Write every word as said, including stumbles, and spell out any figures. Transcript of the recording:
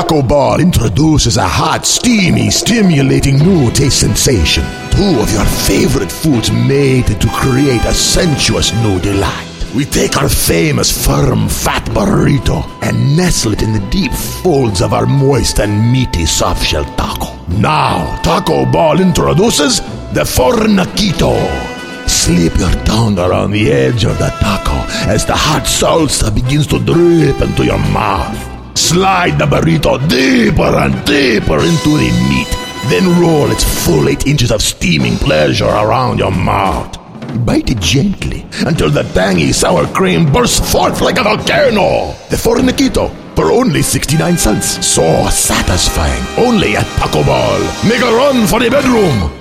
Taco Ball introduces a hot, steamy, stimulating new taste sensation. Two of your favorite foods mated to create a sensuous new delight. We take our famous firm, fat burrito and nestle it in the deep folds of our moist and meaty soft-shell taco. Now, Taco Ball introduces the Fornaquito. Slip your tongue around the edge of the taco as the hot salsa begins to drip into your mouth. Slide the burrito deeper and deeper into the meat, then roll its full eight inches of steaming pleasure around your mouth. Bite it gently until the tangy sour cream bursts forth like a volcano. The Fornaquito for only sixty-nine cents. So satisfying. Only at Taco Ball. Make a run for the bedroom.